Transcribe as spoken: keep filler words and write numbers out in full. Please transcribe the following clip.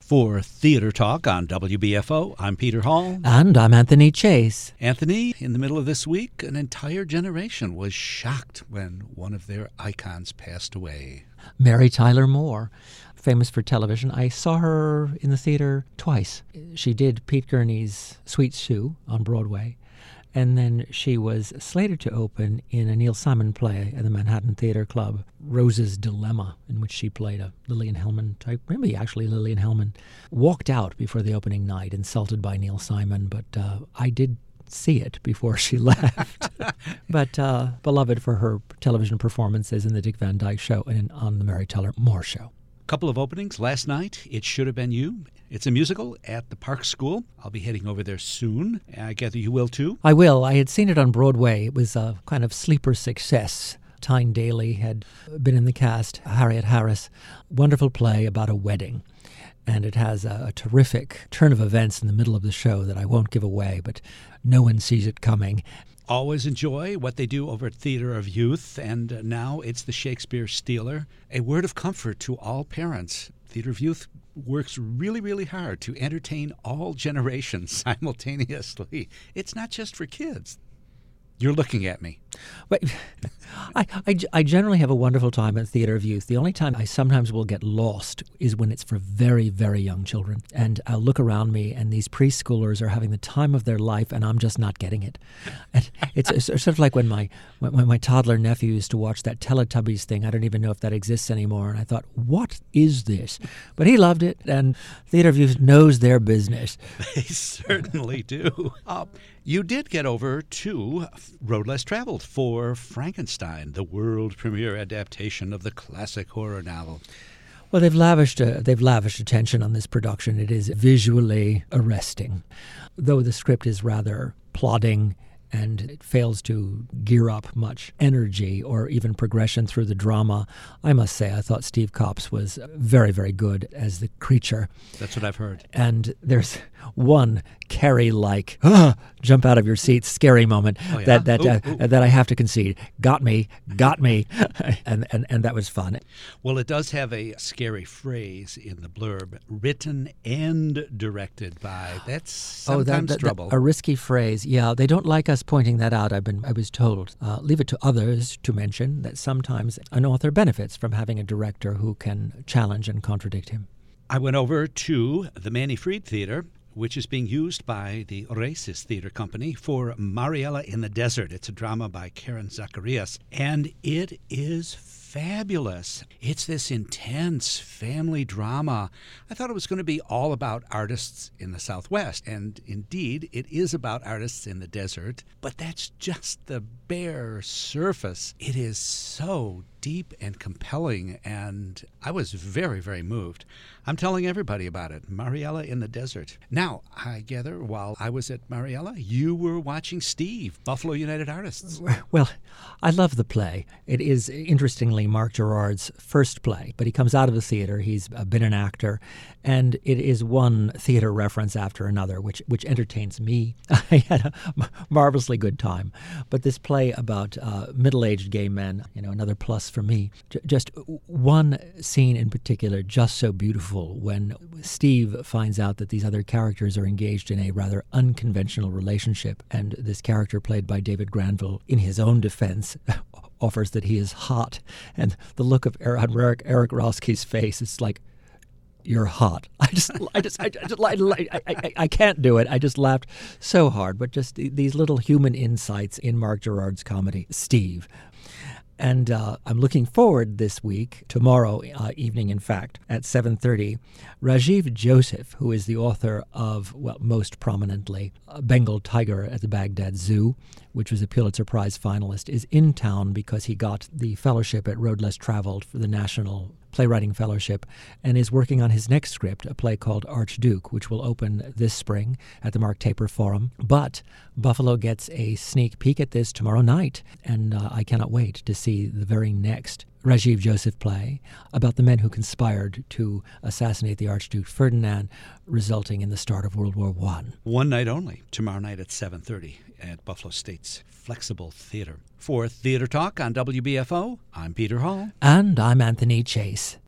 For Theater Talk on W B F O, I'm Peter Hall. And I'm Anthony Chase. Anthony, in the middle of this week, an entire generation was shocked when one of their icons passed away. Mary Tyler Moore, famous for television. I saw her in the theater twice. She did Pete Gurney's Sweet Sue on Broadway, and then she was slated to open in a Neil Simon play at the Manhattan Theater Club, Rose's Dilemma, in which she played a Lillian Hellman type, maybe actually Lillian Hellman, walked out before the opening night, insulted by Neil Simon, but uh, I did see it before she left. But uh, beloved for her television performances in The Dick Van Dyke Show and on The Mary Tyler Moore Show. Couple of openings last night. It Should Have Been You. It's a musical at the Park School. I'll be heading over there soon. I gather you will too? I will. I had seen it on Broadway. It was a kind of sleeper success. Tyne Daly had been in the cast, Harriet Harris. Wonderful play about a wedding. And it has a, a terrific turn of events in the middle of the show that I won't give away, but no one sees it coming. Always enjoy what they do over at Theater of Youth, and now it's the Shakespeare Stealer. A word of comfort to all parents. Theater of Youth works really, really hard to entertain all generations simultaneously. It's not just for kids. You're looking at me. But I, I, I generally have a wonderful time at Theater of Youth. The only time I sometimes will get lost is when it's for very, very young children. And I'll look around me and these preschoolers are having the time of their life and I'm just not getting it. And it's, it's sort of like when my when, when my toddler nephew used to watch that Teletubbies thing. I don't even know if that exists anymore. And I thought, what is this? But he loved it, and Theater of Youth knows their business. They certainly do. Uh, you did get over to Road Less Traveled for Frankenstein, the world premiere adaptation of the classic horror novel. Well, they've lavished uh, they've lavished attention on this production. It is visually arresting, though the script is rather plodding and it fails to gear up much energy or even progression through the drama. I must say, I thought Steve Copps was very, very good as the creature. That's what I've heard. And there's one Carrie-like, ah, jump out of your seat, scary moment oh, yeah? that that ooh, uh, ooh. that I have to concede. Got me, got me, and, and and that was fun. Well, it does have a scary phrase in the blurb, written and directed by. That's sometimes oh, that, that, trouble. That, a risky phrase. Yeah, they don't like us pointing that out. I've been I was told. Uh, leave it to others to mention that sometimes an author benefits from having a director who can challenge and contradict him. I went over to the Manny Freed Theater, which is being used by the Oasis Theater Company for Mariella in the Desert. It's a drama by Karen Zacharias, and it is fabulous. It's this intense family drama. I thought it was going to be all about artists in the Southwest, and indeed, it is about artists in the desert, but that's just the bare surface. It is so deep and compelling, and I was very, very moved. I'm telling everybody about it. Mariella in the Desert. Now, I gather while I was at Mariella, you were watching Steve, Buffalo United Artists. Well, I love the play. It is, interestingly, Mark Gerard's first play, but he comes out of the theater. He's been an actor, and it is one theater reference after another, which which entertains me. I had a marvelously good time. But this play about uh, middle-aged gay men, you know, another plus for me. J- just one scene in particular, just so beautiful, when Steve finds out that these other characters are engaged in a rather unconventional relationship, and this character played by David Granville, in his own defense, offers that he is hot, and the look of Eric, Eric Roski's face, it's like, you're hot. I just, I just, I just, I, I, I, I can't do it. I just laughed so hard. But just these little human insights in Mark Gerard's comedy, Steve. And uh, I'm looking forward this week, tomorrow uh, evening, in fact, at seven thirty. Rajiv Joseph, who is the author of, well, most prominently, uh, Bengal Tiger at the Baghdad Zoo, which was a Pulitzer Prize finalist, is in town because he got the fellowship at Road Less Traveled for the National Playwriting Fellowship, and is working on his next script, a play called Archduke, which will open this spring at the Mark Taper Forum. But Buffalo gets a sneak peek at this tomorrow night, and uh, I cannot wait to see the very next Rajiv Joseph play about the men who conspired to assassinate the Archduke Ferdinand, resulting in the start of World War One. One night only, tomorrow night at seven thirty at Buffalo State's Flexible Theater. For Theater Talk on W B F O, I'm Peter Hall. And I'm Anthony Chase.